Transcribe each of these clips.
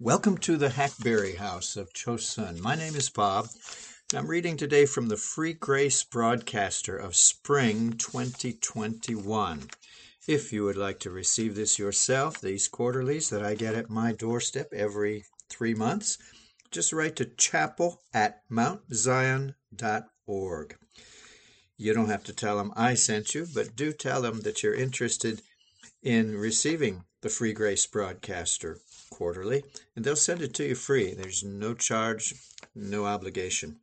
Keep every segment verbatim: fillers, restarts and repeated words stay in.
Welcome to the Hackberry House of Chosun. My name is Bob. I'm reading today from the Free Grace Broadcaster of Spring twenty twenty-one. If you would like to receive this yourself, these quarterlies that I get at my doorstep every three months, just write to chapel at mount zion dot org. You don't have to tell them I sent you, but do tell them that you're interested in receiving the Free Grace Broadcaster quarterly, and they'll send it to you free. There's no charge, no obligation.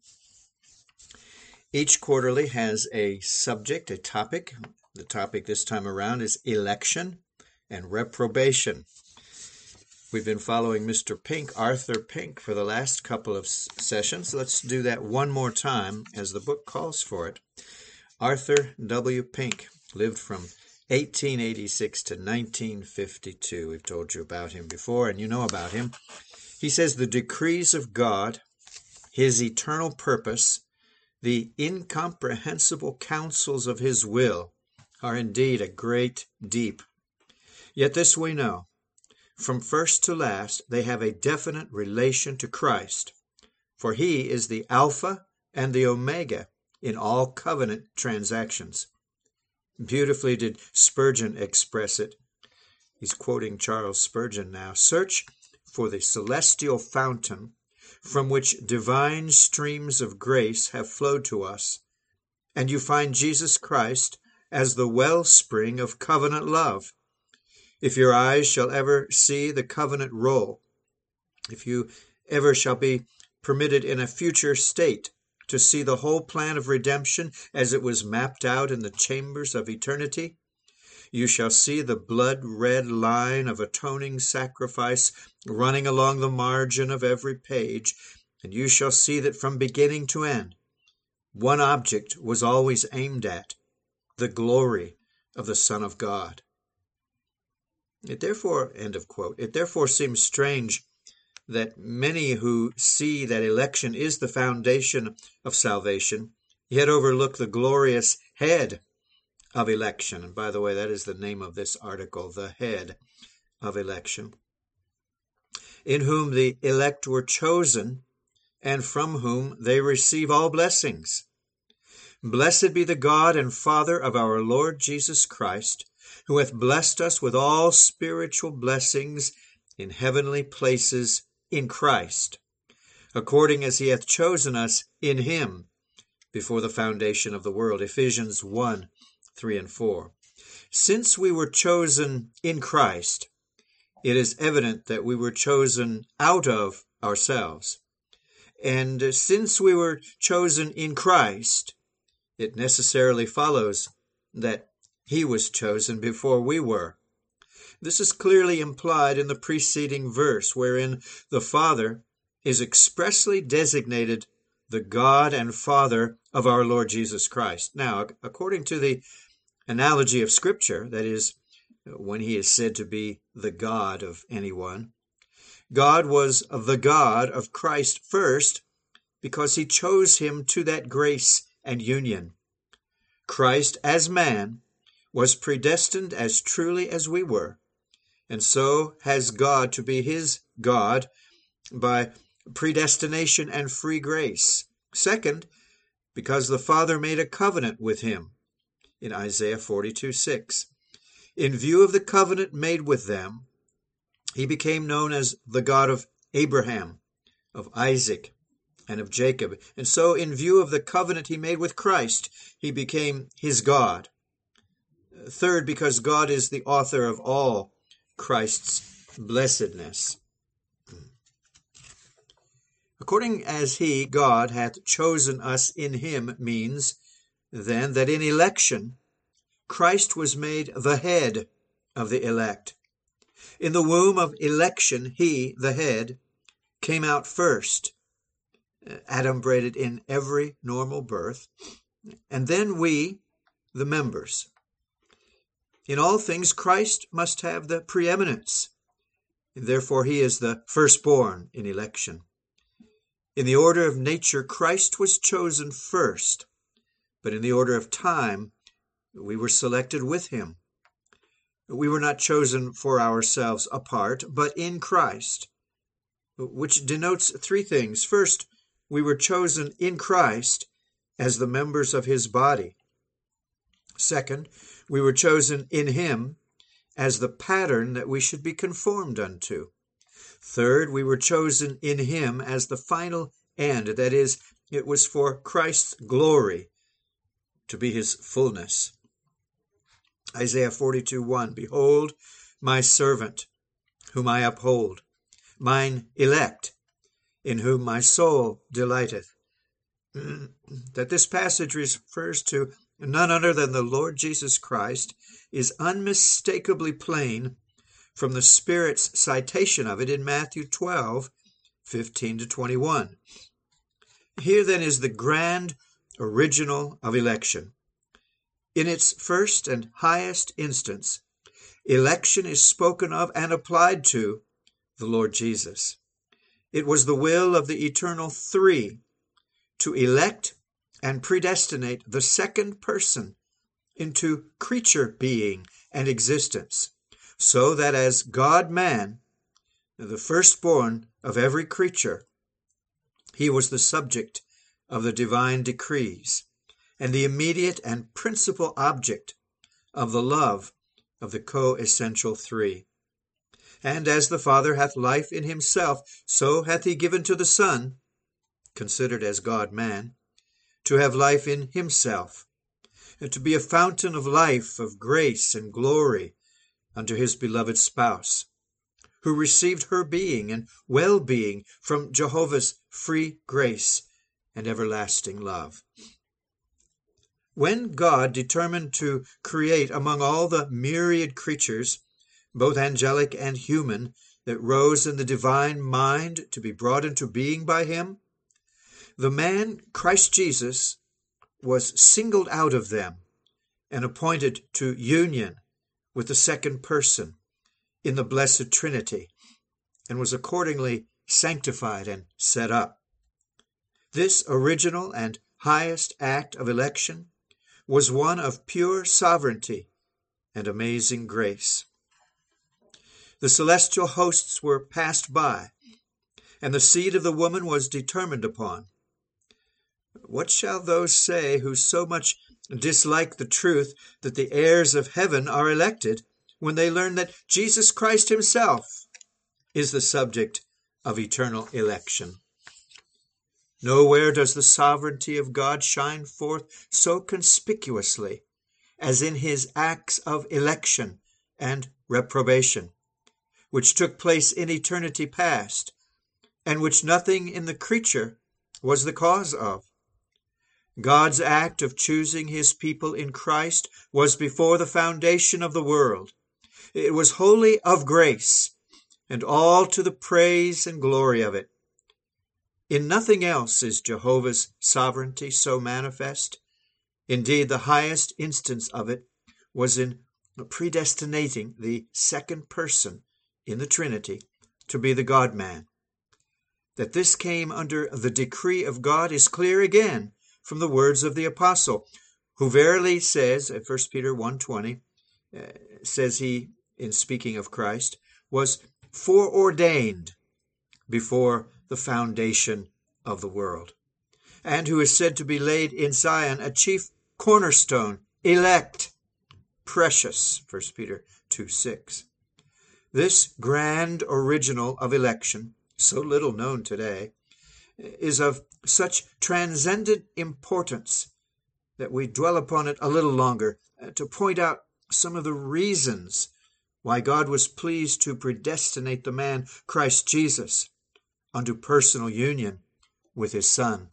Each quarterly has a subject, a topic. The topic this time around is election and reprobation. We've been following Mister Pink, Arthur Pink, for the last couple of sessions. Let's do that one more time as the book calls for it. Arthur W. Pink lived from eighteen eighty-six to nineteen fifty-two. We've told you about him before, and you know about him. He says the decrees of God, his eternal purpose, the incomprehensible counsels of his will are indeed a great deep. Yet this we know, from first to last, they have a definite relation to Christ, for he is the Alpha and the Omega in all covenant transactions. Beautifully did Spurgeon express it. He's quoting Charles Spurgeon now. Search for the celestial fountain from which divine streams of grace have flowed to us, and you find Jesus Christ as the wellspring of covenant love. If your eyes shall ever see the covenant roll, if you ever shall be permitted in a future state to see the whole plan of redemption as it was mapped out in the chambers of eternity, you shall see the blood-red line of atoning sacrifice running along the margin of every page, and you shall see that from beginning to end, one object was always aimed at, the glory of the Son of God. It therefore, end of quote, it therefore seems strange that many who see that election is the foundation of salvation, yet overlook the glorious head of election. And by the way, that is the name of this article, the head of election, in whom the elect were chosen and from whom they receive all blessings. Blessed be the God and Father of our Lord Jesus Christ, who hath blessed us with all spiritual blessings in heavenly places in Christ, according as he hath chosen us in him before the foundation of the world. Ephesians one, three and four. Since we were chosen in Christ, it is evident that we were chosen out of ourselves. And since we were chosen in Christ, it necessarily follows that he was chosen before we were. This is clearly implied in the preceding verse, wherein the Father is expressly designated the God and Father of our Lord Jesus Christ. Now, according to the analogy of Scripture, that is, when he is said to be the God of anyone, God was the God of Christ first because he chose him to that grace and union. Christ, as man, was predestined as truly as we were, and so has God to be his God by predestination and free grace. Second, because the Father made a covenant with him in Isaiah forty-two, six. In view of the covenant made with them, he became known as the God of Abraham, of Isaac, and of Jacob. And so in view of the covenant he made with Christ, he became his God. Third, because God is the author of all Christ's blessedness. According as he, God, hath chosen us in him, means then that in election Christ was made the head of the elect. In the womb of election, he, the head, came out first, adumbrated in every normal birth, and then we, the members. In all things, Christ must have the preeminence. Therefore, he is the firstborn in election. In the order of nature, Christ was chosen first, but in the order of time, we were selected with him. We were not chosen for ourselves apart, but in Christ. which denotes three things. First, we were chosen in Christ as the members of his body. Second, we were chosen in him as the pattern that we should be conformed unto. Third, we were chosen in him as the final end. That is, it was for Christ's glory, to be his fullness. Isaiah forty-two one, Behold, my servant, whom I uphold, mine elect, in whom my soul delighteth. That this passage refers to none other than the Lord Jesus Christ is unmistakably plain from the Spirit's citation of it in Matthew twelve fifteen to twenty-one. Here then is the grand original of election. In its first and highest instance, election is spoken of and applied to the Lord Jesus. It was the will of the eternal three to elect and predestinate the second person into creature being and existence, so that as God-man, the firstborn of every creature, he was the subject of the divine decrees and the immediate and principal object of the love of the co-essential three. And as the Father hath life in himself, so hath he given to the Son, considered as God-man, to have life in himself, and to be a fountain of life, of grace and glory unto his beloved spouse, who received her being and well-being from Jehovah's free grace and everlasting love. When God determined to create among all the myriad creatures, both angelic and human, that rose in the divine mind to be brought into being by him, the man Christ Jesus was singled out of them and appointed to union with the second person in the blessed Trinity, and was accordingly sanctified and set up. This original and highest act of election was one of pure sovereignty and amazing grace. The celestial hosts were passed by, and the seed of the woman was determined upon. What shall those say who so much dislike the truth that the heirs of heaven are elected, when they learn that Jesus Christ himself is the subject of eternal election? Nowhere does the sovereignty of God shine forth so conspicuously as in his acts of election and reprobation, which took place in eternity past, and which nothing in the creature was the cause of. God's act of choosing his people in Christ was before the foundation of the world. It was wholly of grace, and all to the praise and glory of it. In nothing else is Jehovah's sovereignty so manifest. Indeed, the highest instance of it was in predestinating the second person in the Trinity to be the God-man. That this came under the decree of God is clear again from the words of the apostle, who verily says, at First Peter one twenty, uh, says he, in speaking of Christ, was foreordained before the foundation of the world, and who is said to be laid in Zion, a chief cornerstone, elect, precious, First Peter two six. This grand original of election, so little known today, is of such transcendent importance that we dwell upon it a little longer to point out some of the reasons why God was pleased to predestinate the man Christ Jesus unto personal union with his Son.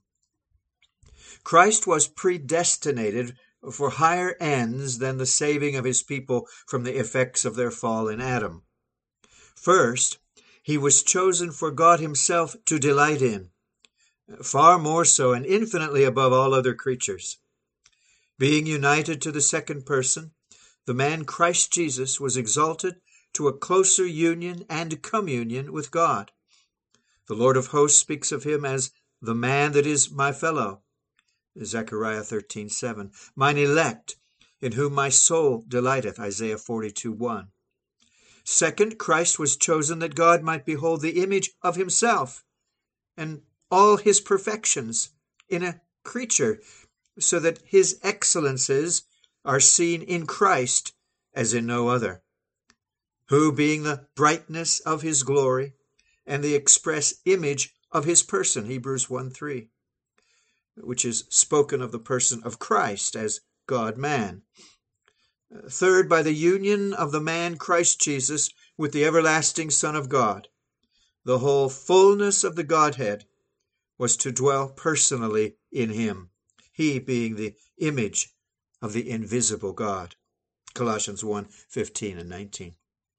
Christ was predestinated for higher ends than the saving of his people from the effects of their fall in Adam. First, he was chosen for God himself to delight in, far more so and infinitely above all other creatures. Being united to the second person, the man Christ Jesus was exalted to a closer union and communion with God. The Lord of hosts speaks of him as the man that is my fellow, Zechariah thirteen seven, mine elect, in whom my soul delighteth, Isaiah forty-two one. Second, Christ was chosen that God might behold the image of himself and all his perfections in a creature, so that his excellences are seen in Christ as in no other, who, being the brightness of his glory and the express image of his person, Hebrews one three, which is spoken of the person of Christ as God-man. Third, by the union of the man Christ Jesus with the everlasting Son of God, the whole fullness of the Godhead was to dwell personally in him, he being the image of the invisible God. Colossians one fifteen and nineteen.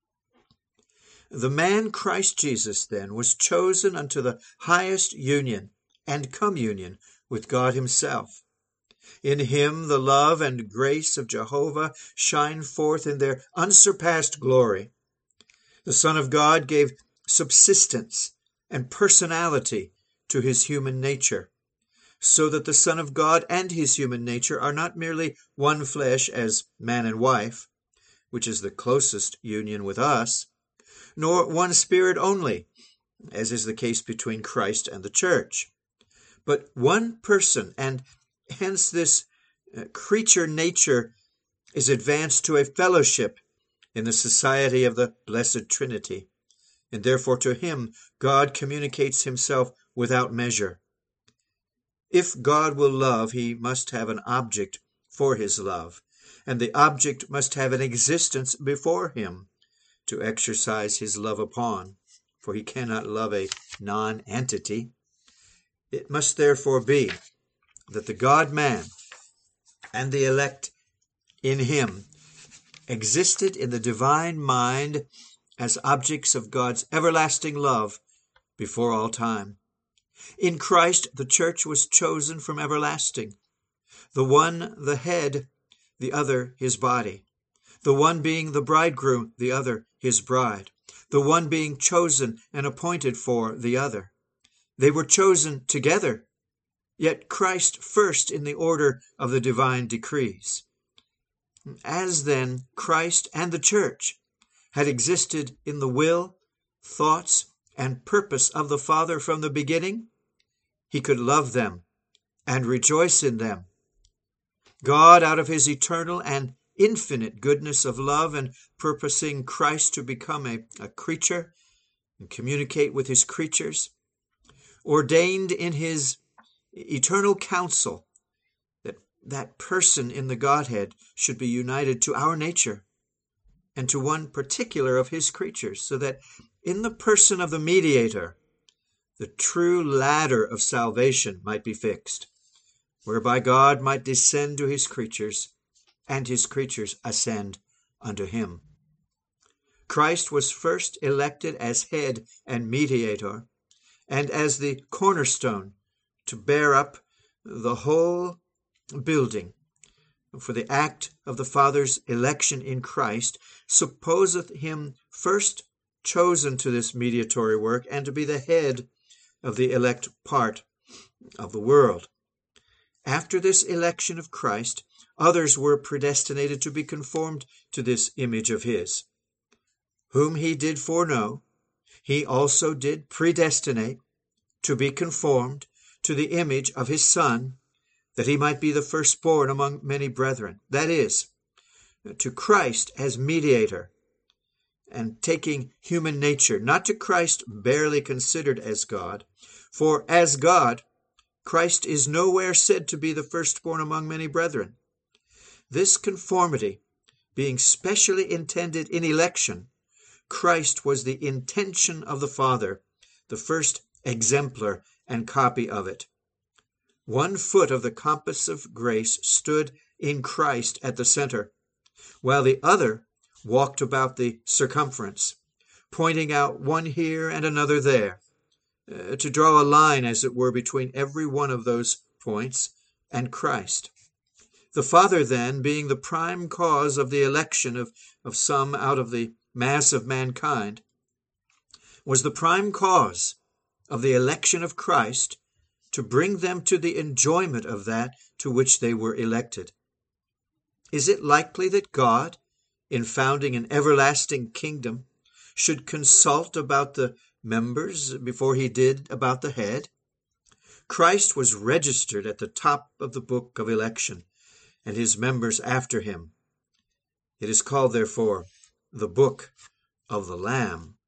The man Christ Jesus, then, was chosen unto the highest union and communion with God himself. In him the love and grace of Jehovah shine forth in their unsurpassed glory. The Son of God gave subsistence and personality to his human nature, so that the Son of God and his human nature are not merely one flesh as man and wife, which is the closest union with us, nor one spirit only, as is the case between Christ and the church, but one person, and hence this creature nature is advanced to a fellowship in the society of the Blessed Trinity, and therefore to him God communicates himself without measure. If God will love, he must have an object for his love, and the object must have an existence before him to exercise his love upon, for he cannot love a non-entity. It must therefore be that the God-man and the elect in him existed in the divine mind as objects of God's everlasting love before all time. In Christ, the church was chosen from everlasting, the one the head, the other his body, the one being the bridegroom, the other his bride, the one being chosen and appointed for the other. They were chosen together, yet Christ first in the order of the divine decrees. As then Christ and the church had existed in the will, thoughts, and purpose of the Father from the beginning, he could love them and rejoice in them. God, out of his eternal and infinite goodness of love and purposing Christ to become a, a creature and communicate with his creatures, ordained in his eternal counsel that that person in the Godhead should be united to our nature and to one particular of his creatures, so that in the person of the mediator, the true ladder of salvation might be fixed, whereby God might descend to his creatures, and his creatures ascend unto him. Christ was first elected as head and mediator, and as the cornerstone to bear up the whole building. For the act of the Father's election in Christ supposeth him first chosen to this mediatory work, and to be the head of the elect part of the world. After this election of Christ, others were predestinated to be conformed to this image of his. Whom he did foreknow, he also did predestinate to be conformed to the image of his Son, that he might be the firstborn among many brethren. That is, to Christ as mediator, and taking human nature, not to Christ barely considered as God, for as God, Christ is nowhere said to be the firstborn among many brethren. This conformity, being specially intended in election, Christ was the intention of the Father, the first exemplar and copy of it. One foot of the compass of grace stood in Christ at the center, while the other walked about the circumference, pointing out one here and another there, uh, to draw a line, as it were, between every one of those points and Christ. The Father, then, being the prime cause of the election of, of some out of the mass of mankind, was the prime cause of the election of Christ to bring them to the enjoyment of that to which they were elected. Is it likely that God, in founding an everlasting kingdom, should consult about the members before he did about the head. Christ was registered at the top of the book of election, and his members after him. It is called, therefore, the book of the Lamb.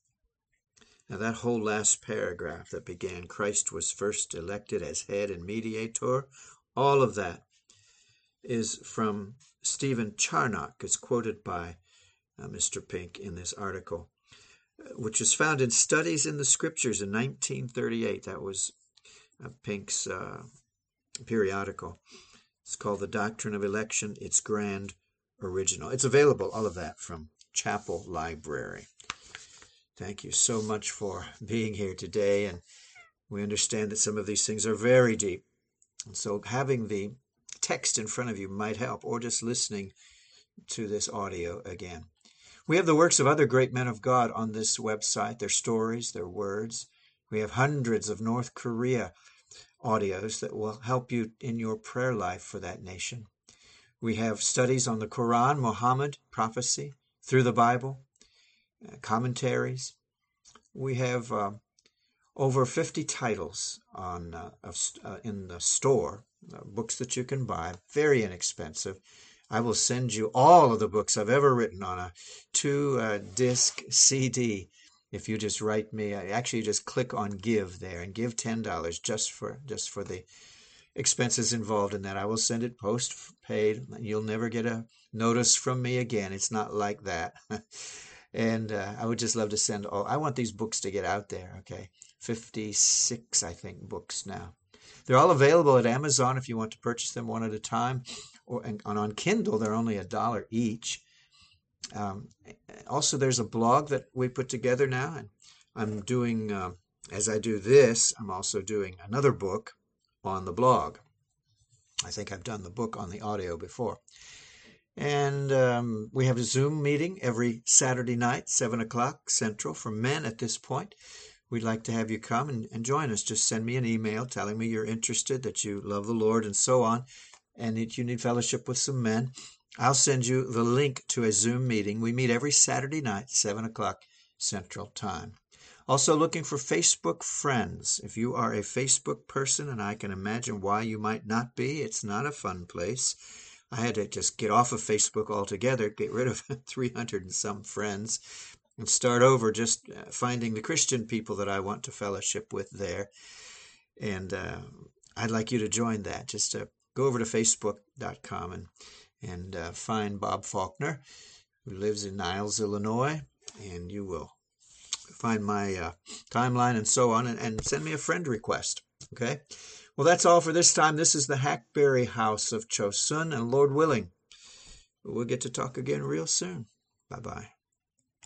Now that whole last paragraph that began, Christ was first elected as head and mediator, all of that is from Stephen Charnock. It's quoted by uh, Mister Pink in this article, which is found in Studies in the Scriptures in nineteen thirty-eight. That was uh, Pink's uh, periodical. It's called The Doctrine of Election, its grand original. It's available, all of that, from Chapel Library. Thank you so much for being here today, and we understand that some of these things are very deep. And so having the text in front of you might help, or just listening to this audio again. We have the works of other great men of God on this website, their stories, their words. We have hundreds of North Korea audios that will help you in your prayer life for that nation. We have studies on the Quran, Muhammad, prophecy, through the Bible, uh, commentaries. We have uh, over fifty titles on uh, of, uh, in the store, uh, books that you can buy, very inexpensive. I will send you all of the books I've ever written on a two-disc uh, C D. If you just write me, actually just click on Give there and give ten dollars just for just for the expenses involved in that. I will send it post-paid. You'll never get a notice from me again. It's not like that. And uh, I would just love to send all. I want these books to get out there, okay? fifty-six, I think, books now. They're all available at Amazon if you want to purchase them one at a time. Or and on Kindle, they're only a dollar each. Um, also, there's a blog that we put together now, and I'm doing, uh, as I do this, I'm also doing another book on the blog. I think I've done the book on the audio before. And um, we have a Zoom meeting every Saturday night, seven o'clock Central, for men at this point. We'd like to have you come and, and join us. Just send me an email telling me you're interested, that you love the Lord, and so on, and that you need fellowship with some men. I'll send you the link to a Zoom meeting. We meet every Saturday night, seven o'clock Central Time. Also looking for Facebook friends. If you are a Facebook person, and I can imagine why you might not be, it's not a fun place. I had to just get off of Facebook altogether, get rid of three hundred and some friends, and start over just finding the Christian people that I want to fellowship with there. And uh, I'd like you to join that. Just uh, go over to facebook dot com and, and uh, find Bob Faulkner, who lives in Niles, Illinois, and you will find my uh, timeline and so on, and, and send me a friend request, okay? Well, that's all for this time. This is the Hackberry House of Chosun, and Lord willing, we'll get to talk again real soon. Bye-bye.